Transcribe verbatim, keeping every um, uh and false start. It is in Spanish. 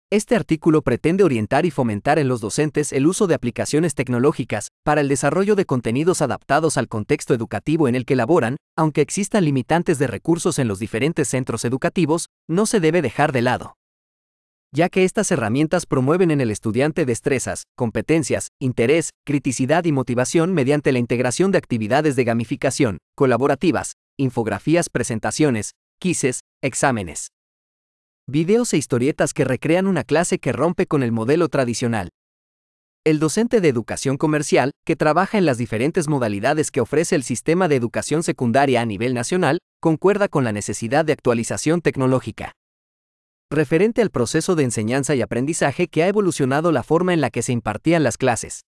Este artículo pretende orientar y fomentar en los docentes el uso de aplicaciones tecnológicas para el desarrollo de contenidos adaptados al contexto educativo en el que laboran. Aunque existan limitantes de recursos en los diferentes centros educativos, no se debe dejar de lado, ya que estas herramientas promueven en el estudiante destrezas, competencias, interés, criticidad y motivación mediante la integración de actividades de gamificación, colaborativas, infografías, presentaciones, quizzes, exámenes, videos e historietas que recrean una clase que rompe con el modelo tradicional. El docente de educación comercial, que trabaja en las diferentes modalidades que ofrece el sistema de educación secundaria a nivel nacional, concuerda con la necesidad de actualización tecnológica referente al proceso de enseñanza y aprendizaje que ha evolucionado la forma en la que se impartían las clases.